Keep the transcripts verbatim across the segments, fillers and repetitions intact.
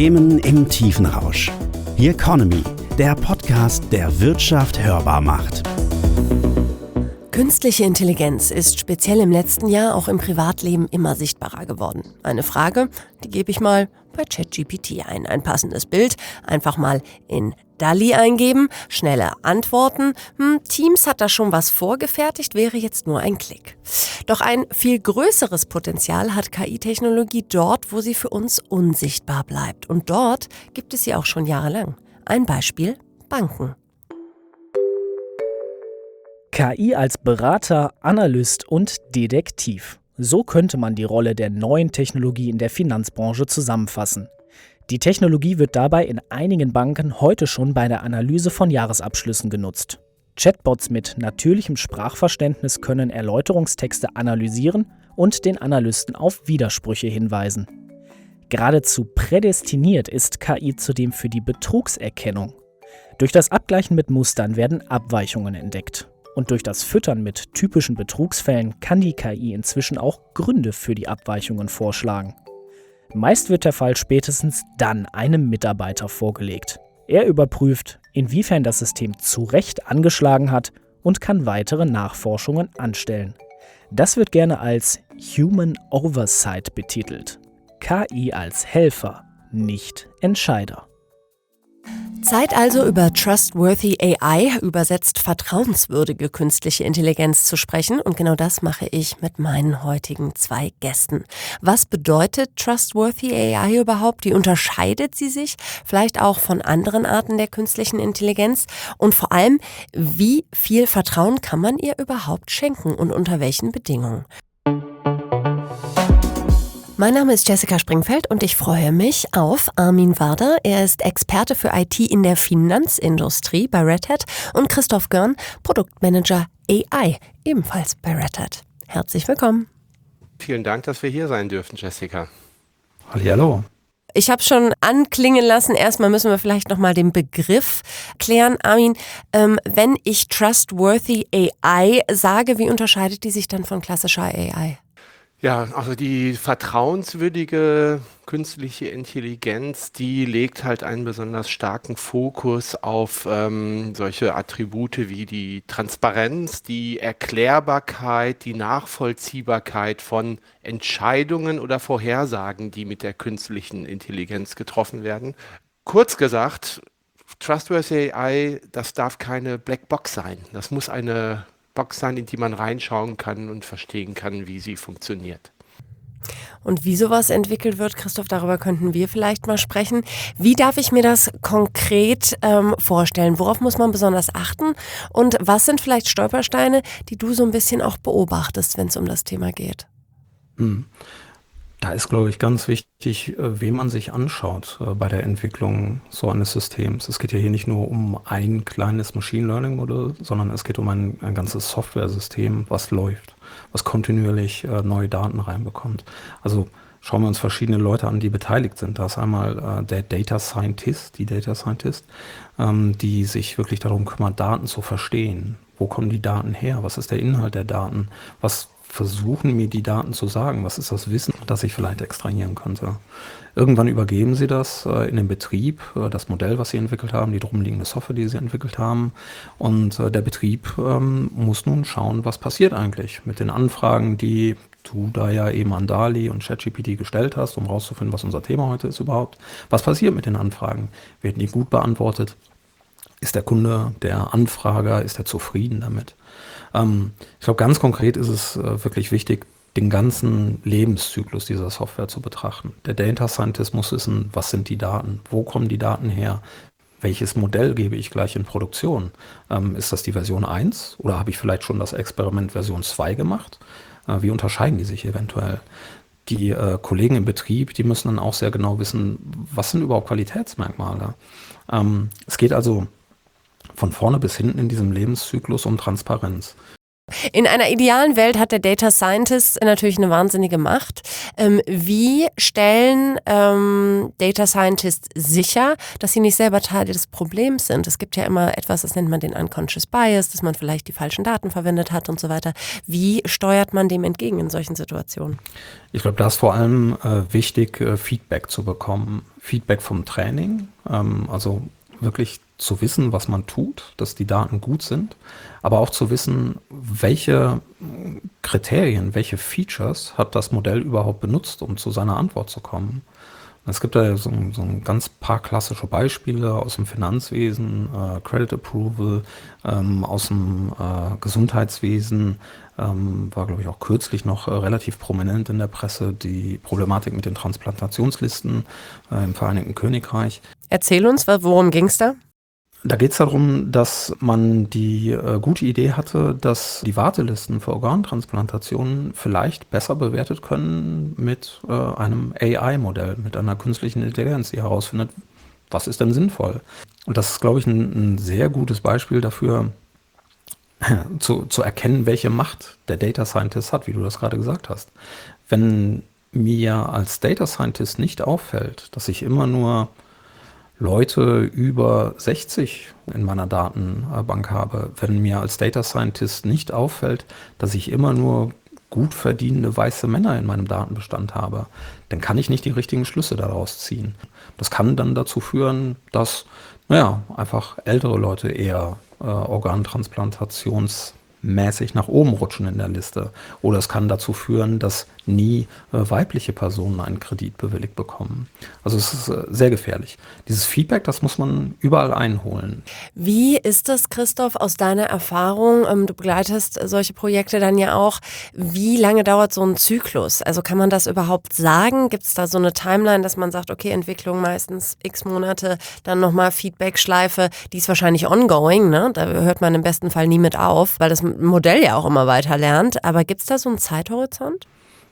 Themen im Tiefenrausch. The Economy, der Podcast, der Wirtschaft hörbar macht. Künstliche Intelligenz ist speziell im letzten Jahr auch im Privatleben immer sichtbarer geworden. Eine Frage, die gebe ich mal bei ChatGPT ein. Ein passendes Bild, einfach mal in DALL-E eingeben, schnelle Antworten. Hm, Teams hat da schon was vorgefertigt, wäre jetzt nur ein Klick. Doch ein viel größeres Potenzial hat K I-Technologie dort, wo sie für uns unsichtbar bleibt. Und dort gibt es sie auch schon jahrelang. Ein Beispiel: Banken. K I als Berater, Analyst und Detektiv. So könnte man die Rolle der neuen Technologie in der Finanzbranche zusammenfassen. Die Technologie wird dabei in einigen Banken heute schon bei der Analyse von Jahresabschlüssen genutzt. Chatbots mit natürlichem Sprachverständnis können Erläuterungstexte analysieren und den Analysten auf Widersprüche hinweisen. Geradezu prädestiniert ist K I zudem für die Betrugserkennung. Durch das Abgleichen mit Mustern werden Abweichungen entdeckt. Und durch das Füttern mit typischen Betrugsfällen kann die K I inzwischen auch Gründe für die Abweichungen vorschlagen. Meist wird der Fall spätestens dann einem Mitarbeiter vorgelegt. Er überprüft, inwiefern das System zu Recht angeschlagen hat und kann weitere Nachforschungen anstellen. Das wird gerne als Human Oversight betitelt. K I als Helfer, nicht Entscheider. Zeit also über Trustworthy A I, übersetzt vertrauenswürdige künstliche Intelligenz, zu sprechen. Und genau das mache ich mit meinen heutigen zwei Gästen. Was bedeutet Trustworthy A I überhaupt? Wie unterscheidet sie sich vielleicht auch von anderen Arten der künstlichen Intelligenz? Und vor allem, wie viel Vertrauen kann man ihr überhaupt schenken und unter welchen Bedingungen? Mein Name ist Jessica Springfeld und ich freue mich auf Armin Warder. Er ist Experte für I T in der Finanzindustrie bei Red Hat und Christoph Görn, Produktmanager A I, ebenfalls bei Red Hat. Herzlich willkommen. Vielen Dank, dass wir hier sein dürfen, Jessica. Hallihallo. Ich habe schon anklingen lassen, erstmal müssen wir vielleicht nochmal den Begriff klären. Armin, ähm, wenn ich Trustworthy A I sage, wie unterscheidet die sich dann von klassischer A I? Ja, also die vertrauenswürdige künstliche Intelligenz, die legt halt einen besonders starken Fokus auf ähm, solche Attribute wie die Transparenz, die Erklärbarkeit, die Nachvollziehbarkeit von Entscheidungen oder Vorhersagen, die mit der künstlichen Intelligenz getroffen werden. Kurz gesagt, Trustworthy A I, das darf keine Blackbox sein. Das muss eine Box sein, in die man reinschauen kann und verstehen kann, wie sie funktioniert. Und wie sowas entwickelt wird, Christoph, darüber könnten wir vielleicht mal sprechen. Wie darf ich mir das konkret ähm, vorstellen? Worauf muss man besonders achten? Und was sind vielleicht Stolpersteine, die du so ein bisschen auch beobachtest, wenn es um das Thema geht? Hm. Da ist, glaube ich, ganz wichtig, wen man sich anschaut äh, bei der Entwicklung so eines Systems. Es geht ja hier nicht nur um ein kleines Machine Learning Modell, sondern es geht um ein, ein ganzes Software-System, was läuft, was kontinuierlich äh, neue Daten reinbekommt. Also schauen wir uns verschiedene Leute an, die beteiligt sind. Da ist einmal äh, der Data Scientist, die Data Scientist, ähm, die sich wirklich darum kümmert, Daten zu verstehen. Wo kommen die Daten her? Was ist der Inhalt der Daten? Was versuchen mir die Daten zu sagen? Was ist das Wissen, das ich vielleicht extrahieren könnte? Irgendwann übergeben sie das äh, in den Betrieb, äh, das Modell, was sie entwickelt haben, die drumliegende Software, die sie entwickelt haben. Und äh, der Betrieb ähm, muss nun schauen, was passiert eigentlich mit den Anfragen, die du da ja eben an DALL-E und ChatGPT gestellt hast, um rauszufinden, was unser Thema heute ist überhaupt. Was passiert mit den Anfragen? Werden die gut beantwortet? Ist der Kunde, der Anfrager, ist er zufrieden damit? Ähm, ich glaube, ganz konkret ist es äh, wirklich wichtig, den ganzen Lebenszyklus dieser Software zu betrachten. Der Data Scientist muss wissen, was sind die Daten? Wo kommen die Daten her? Welches Modell gebe ich gleich in Produktion? Ähm, ist das die Version eins oder habe ich vielleicht schon das Experiment Version zwei gemacht? Äh, wie unterscheiden die sich eventuell? Die äh, Kollegen im Betrieb, die müssen dann auch sehr genau wissen, was sind überhaupt Qualitätsmerkmale? Ähm, es geht also von vorne bis hinten in diesem Lebenszyklus um Transparenz. In einer idealen Welt hat der Data Scientist natürlich eine wahnsinnige Macht. Ähm, wie stellen ähm, Data Scientists sicher, dass sie nicht selber Teil des Problems sind? Es gibt ja immer etwas, das nennt man den Unconscious Bias, dass man vielleicht die falschen Daten verwendet hat und so weiter. Wie steuert man dem entgegen in solchen Situationen? Ich glaube, da ist vor allem äh, wichtig, äh, Feedback zu bekommen. Feedback vom Training, ähm, also wirklich zu wissen, was man tut, dass die Daten gut sind, aber auch zu wissen, welche Kriterien, welche Features hat das Modell überhaupt benutzt, um zu seiner Antwort zu kommen. Es gibt da so, so ein ganz paar klassische Beispiele aus dem Finanzwesen, äh, Credit Approval, ähm, aus dem äh, Gesundheitswesen, ähm, war glaube ich auch kürzlich noch äh, relativ prominent in der Presse, die Problematik mit den Transplantationslisten äh, im Vereinigten Königreich. Erzähl uns, worum ging es da? Da geht es darum, dass man die äh, gute Idee hatte, dass die Wartelisten für Organtransplantationen vielleicht besser bewertet können mit äh, einem A I-Modell, mit einer künstlichen Intelligenz, die herausfindet, was ist denn sinnvoll. Und das ist, glaube ich, ein, ein sehr gutes Beispiel dafür, zu, zu erkennen, welche Macht der Data Scientist hat, wie du das gerade gesagt hast. Wenn mir als Data Scientist nicht auffällt, dass ich immer nur Leute über sechzig in meiner Datenbank habe, wenn mir als Data Scientist nicht auffällt, dass ich immer nur gut verdienende weiße Männer in meinem Datenbestand habe, dann kann ich nicht die richtigen Schlüsse daraus ziehen. Das kann dann dazu führen, dass, naja, einfach ältere Leute eher äh, organtransplantationsmäßig nach oben rutschen in der Liste. Oder es kann dazu führen, dass nie äh, weibliche Personen einen Kredit bewilligt bekommen. Also es ist äh, sehr gefährlich. Dieses Feedback, das muss man überall einholen. Wie ist das, Christoph, aus deiner Erfahrung? Ähm, du begleitest solche Projekte dann ja auch. Wie lange dauert so ein Zyklus? Also kann man das überhaupt sagen? Gibt es da so eine Timeline, dass man sagt, okay, Entwicklung meistens x Monate, dann nochmal Feedback-Schleife, die ist wahrscheinlich ongoing, ne? Da hört man im besten Fall nie mit auf, weil das Modell ja auch immer weiter lernt. Aber gibt es da so einen Zeithorizont?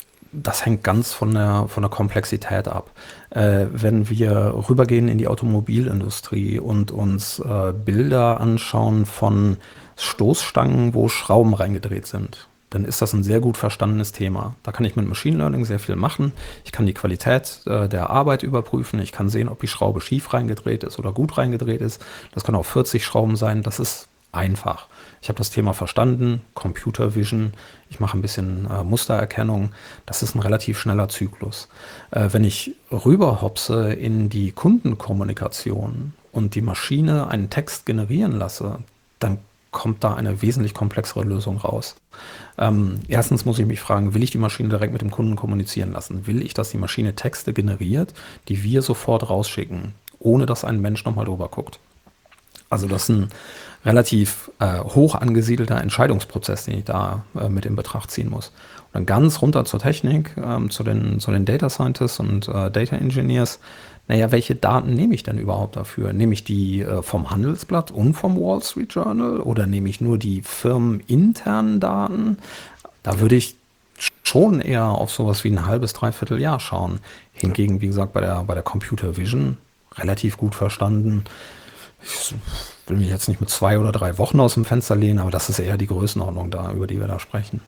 Das hängt ganz von der, von der Komplexität ab. Äh, wenn wir rübergehen in die Automobilindustrie und uns äh, Bilder anschauen von Stoßstangen, wo Schrauben reingedreht sind, dann ist das ein sehr gut verstandenes Thema. Da kann ich mit Machine Learning sehr viel machen. Ich kann die Qualität äh, der Arbeit überprüfen. Ich kann sehen, ob die Schraube schief reingedreht ist oder gut reingedreht ist. Das können auch vierzig Schrauben sein. Das ist einfach. Ich habe das Thema verstanden, Computer Vision, ich mache ein bisschen äh, Mustererkennung. Das ist ein relativ schneller Zyklus. Äh, wenn ich rüberhopse in die Kundenkommunikation und die Maschine einen Text generieren lasse, dann kommt da eine wesentlich komplexere Lösung raus. Ähm, erstens muss ich mich fragen, will ich die Maschine direkt mit dem Kunden kommunizieren lassen? Will ich, dass die Maschine Texte generiert, die wir sofort rausschicken, ohne dass ein Mensch nochmal drüber guckt? Also das ist ein relativ äh, hoch angesiedelter Entscheidungsprozess, den ich da äh, mit in Betracht ziehen muss. Und dann ganz runter zur Technik, ähm, zu, den, zu den Data Scientists und äh, Data Engineers. Naja, welche Daten nehme ich denn überhaupt dafür? Nehme ich die äh, vom Handelsblatt und vom Wall Street Journal oder nehme ich nur die firmeninternen Daten? Da würde ich schon eher auf sowas wie ein halbes, dreiviertel Jahr schauen. Hingegen, wie gesagt, bei der, bei der Computer Vision relativ gut verstanden. Ich will mich jetzt nicht mit zwei oder drei Wochen aus dem Fenster lehnen, aber das ist eher die Größenordnung da, über die wir da sprechen.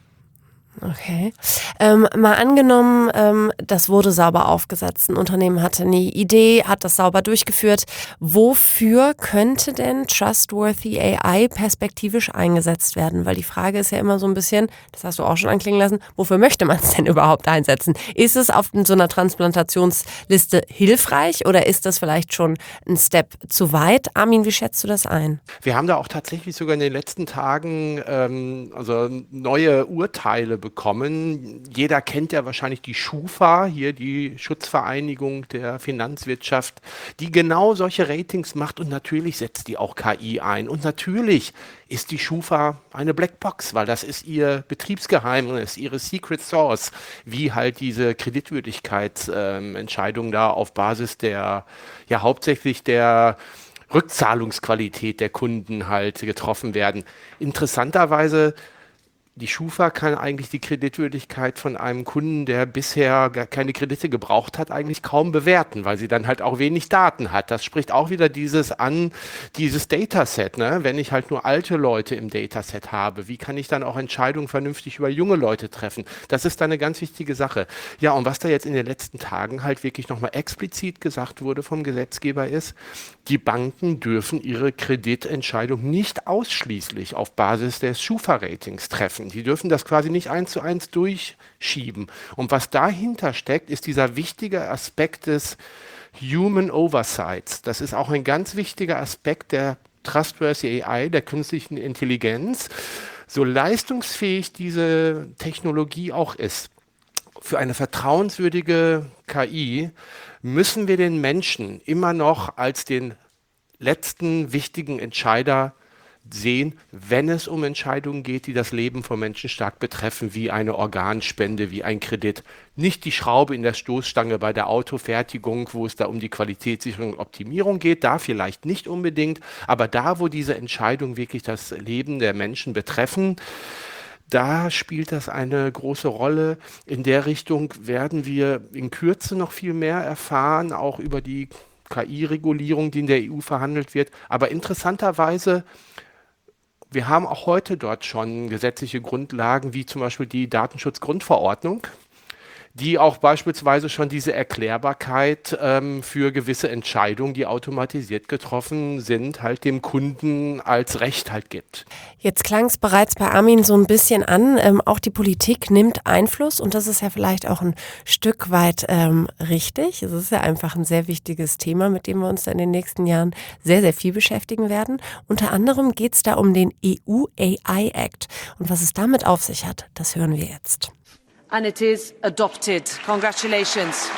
Okay. Ähm, mal angenommen, ähm, das wurde sauber aufgesetzt. Ein Unternehmen hatte eine Idee, hat das sauber durchgeführt. Wofür könnte denn Trustworthy A I perspektivisch eingesetzt werden? Weil die Frage ist ja immer so ein bisschen, das hast du auch schon anklingen lassen, wofür möchte man es denn überhaupt einsetzen? Ist es auf so einer Transplantationsliste hilfreich oder ist das vielleicht schon ein Step zu weit? Armin, wie schätzt du das ein? Wir haben da auch tatsächlich sogar in den letzten Tagen ähm, also neue Urteile bekommen. bekommen. Jeder kennt ja wahrscheinlich die Schufa, hier die Schutzvereinigung der Finanzwirtschaft, die genau solche Ratings macht und natürlich setzt die auch K I ein. Und natürlich ist die Schufa eine Blackbox, weil das ist ihr Betriebsgeheimnis, ihre Secret Source, wie halt diese Kreditwürdigkeitsentscheidungen ähm, da auf Basis der, ja hauptsächlich der Rückzahlungsqualität der Kunden halt getroffen werden. Interessanterweise Die Schufa kann eigentlich die Kreditwürdigkeit von einem Kunden, der bisher gar keine Kredite gebraucht hat, eigentlich kaum bewerten, weil sie dann halt auch wenig Daten hat. Das spricht auch wieder dieses an, dieses Dataset, ne? Wenn ich halt nur alte Leute im Dataset habe, wie kann ich dann auch Entscheidungen vernünftig über junge Leute treffen? Das ist dann eine ganz wichtige Sache. Ja, und was da jetzt in den letzten Tagen halt wirklich nochmal explizit gesagt wurde vom Gesetzgeber ist, die Banken dürfen ihre Kreditentscheidung nicht ausschließlich auf Basis des Schufa-Ratings treffen. Die dürfen das quasi nicht eins zu eins durchschieben. Und was dahinter steckt, ist dieser wichtige Aspekt des Human Oversights. Das ist auch ein ganz wichtiger Aspekt der Trustworthy A I, der künstlichen Intelligenz. So leistungsfähig diese Technologie auch ist, für eine vertrauenswürdige K I müssen wir den Menschen immer noch als den letzten wichtigen Entscheider sehen, wenn es um Entscheidungen geht, die das Leben von Menschen stark betreffen, wie eine Organspende, wie ein Kredit. Nicht die Schraube in der Stoßstange bei der Autofertigung, wo es da um die Qualitätssicherung und Optimierung geht, da vielleicht nicht unbedingt, aber da, wo diese Entscheidungen wirklich das Leben der Menschen betreffen, da spielt das eine große Rolle. In der Richtung werden wir in Kürze noch viel mehr erfahren, auch über die K I-Regulierung, die in der E U verhandelt wird. Aber interessanterweise, wir haben auch heute dort schon gesetzliche Grundlagen, wie zum Beispiel die Datenschutzgrundverordnung, die auch beispielsweise schon diese Erklärbarkeit ähm, für gewisse Entscheidungen, die automatisiert getroffen sind, halt dem Kunden als Recht halt gibt. Jetzt klang es bereits bei Armin so ein bisschen an, ähm, auch die Politik nimmt Einfluss und das ist ja vielleicht auch ein Stück weit ähm, richtig. Es ist ja einfach ein sehr wichtiges Thema, mit dem wir uns in den nächsten Jahren sehr, sehr viel beschäftigen werden. Unter anderem geht es da um den E U A I Act und was es damit auf sich hat, das hören wir jetzt. And it is adopted. Congratulations.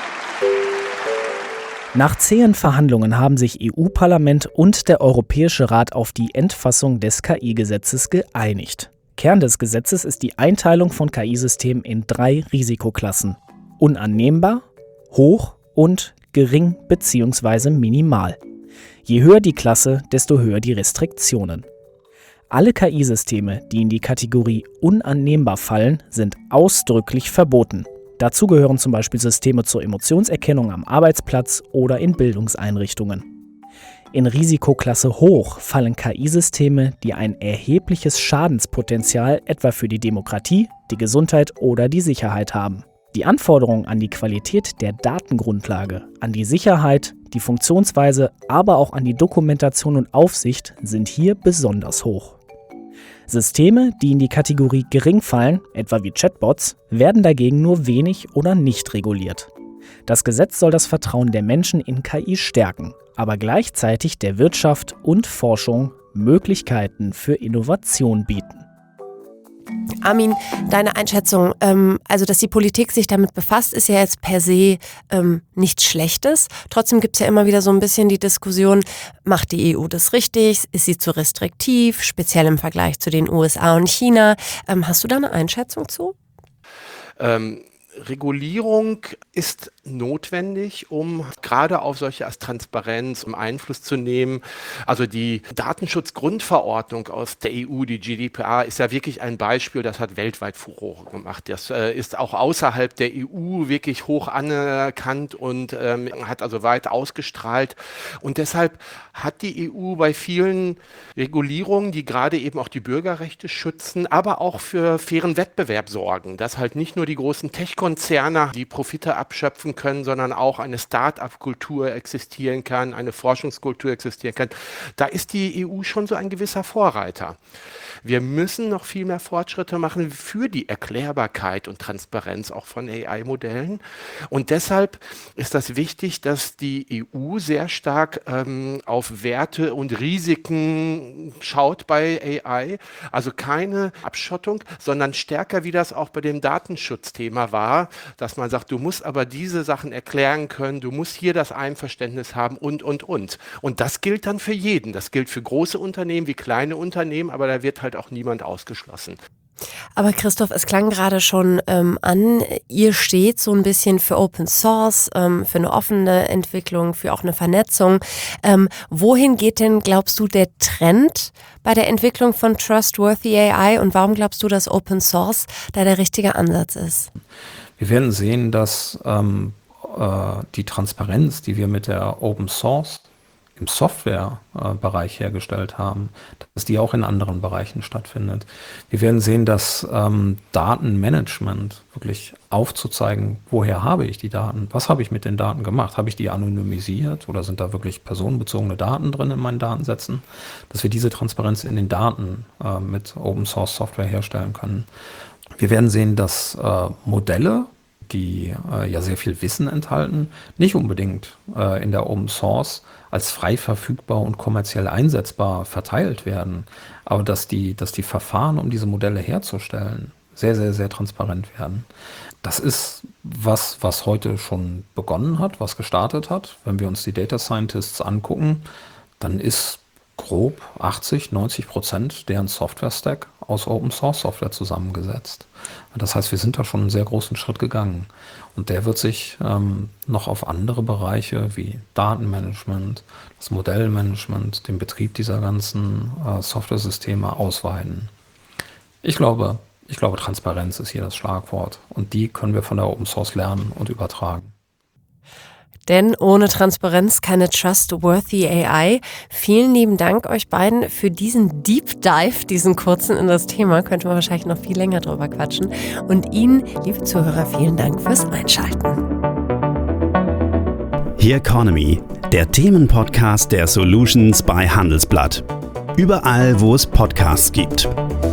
Nach zähen Verhandlungen haben sich E U-Parlament und der Europäische Rat auf die Endfassung des K I-Gesetzes geeinigt. Kern des Gesetzes ist die Einteilung von K I-Systemen in drei Risikoklassen: unannehmbar, hoch und gering bzw. minimal. Je höher die Klasse, desto höher die Restriktionen. Alle K I-Systeme, die in die Kategorie unannehmbar fallen, sind ausdrücklich verboten. Dazu gehören zum Beispiel Systeme zur Emotionserkennung am Arbeitsplatz oder in Bildungseinrichtungen. In Risikoklasse hoch fallen K I-Systeme, die ein erhebliches Schadenspotenzial etwa für die Demokratie, die Gesundheit oder die Sicherheit haben. Die Anforderungen an die Qualität der Datengrundlage, an die Sicherheit, die Funktionsweise, aber auch an die Dokumentation und Aufsicht sind hier besonders hoch. Systeme, die in die Kategorie gering fallen, etwa wie Chatbots, werden dagegen nur wenig oder nicht reguliert. Das Gesetz soll das Vertrauen der Menschen in K I stärken, aber gleichzeitig der Wirtschaft und Forschung Möglichkeiten für Innovation bieten. Armin, deine Einschätzung, ähm, also dass die Politik sich damit befasst, ist ja jetzt per se ähm, nichts Schlechtes. Trotzdem gibt es ja immer wieder so ein bisschen die Diskussion, macht die E U das richtig? Ist sie zu restriktiv, speziell im Vergleich zu den U S A und China? Ähm, hast du da eine Einschätzung zu? Ähm, Regulierung ist notwendig, um gerade auf solche als Transparenz, um Einfluss zu nehmen. Also die Datenschutzgrundverordnung aus der E U, die G D P R, ist ja wirklich ein Beispiel, das hat weltweit Furore gemacht. Das äh, ist auch außerhalb der E U wirklich hoch anerkannt und ähm, hat also weit ausgestrahlt. Und deshalb hat die E U bei vielen Regulierungen, die gerade eben auch die Bürgerrechte schützen, aber auch für fairen Wettbewerb sorgen, dass halt nicht nur die großen Tech-Konzerne die Profite abschöpfen können, sondern auch eine Start-up-Kultur existieren kann, eine Forschungskultur existieren kann. Da ist die E U schon so ein gewisser Vorreiter. Wir müssen noch viel mehr Fortschritte machen für die Erklärbarkeit und Transparenz auch von A I-Modellen. Und deshalb ist das wichtig, dass die E U sehr stark ähm, auf Werte und Risiken schaut bei A I. Also keine Abschottung, sondern stärker, wie das auch bei dem Datenschutzthema war, dass man sagt, du musst aber diese Sachen erklären können, du musst hier das Einverständnis haben und, und, und. Und das gilt dann für jeden. Das gilt für große Unternehmen wie kleine Unternehmen, aber da wird halt auch niemand ausgeschlossen. Aber Christoph, es klang gerade schon ähm, an, ihr steht so ein bisschen für Open Source, ähm, für eine offene Entwicklung, für auch eine Vernetzung. Ähm, wohin geht denn, glaubst du, der Trend bei der Entwicklung von Trustworthy A I und warum glaubst du, dass Open Source da der richtige Ansatz ist? Wir werden sehen, dass ähm, äh, die Transparenz, die wir mit der Open Source im Softwarebereich hergestellt haben, dass die auch in anderen Bereichen stattfindet. Wir werden sehen, dass ähm, Datenmanagement wirklich aufzuzeigen, woher habe ich die Daten, was habe ich mit den Daten gemacht, habe ich die anonymisiert oder sind da wirklich personenbezogene Daten drin in meinen Datensätzen, dass wir diese Transparenz in den Daten äh, mit Open Source Software herstellen können. Wir werden sehen, dass äh, Modelle, die äh, ja sehr viel Wissen enthalten, nicht unbedingt äh, in der Open Source als frei verfügbar und kommerziell einsetzbar verteilt werden, aber dass die, dass die Verfahren, um diese Modelle herzustellen, sehr, sehr, sehr transparent werden. Das ist was, was heute schon begonnen hat, was gestartet hat. Wenn wir uns die Data Scientists angucken, dann ist grob achtzig, neunzig Prozent deren Software-Stack aus Open-Source-Software zusammengesetzt. Das heißt, wir sind da schon einen sehr großen Schritt gegangen. Und der wird sich ähm, noch auf andere Bereiche wie Datenmanagement, das Modellmanagement, den Betrieb dieser ganzen äh, Software-Systeme ausweiten. Ich glaube, ich glaube, Transparenz ist hier das Schlagwort. Und die können wir von der Open Source lernen und übertragen. Denn ohne Transparenz keine Trustworthy A I. Vielen lieben Dank euch beiden für diesen Deep Dive, diesen kurzen in das Thema. Könnte man wahrscheinlich noch viel länger drüber quatschen. Und Ihnen, liebe Zuhörer, vielen Dank fürs Einschalten. Here Economy, der Themenpodcast der Solutions bei Handelsblatt. Überall, wo es Podcasts gibt.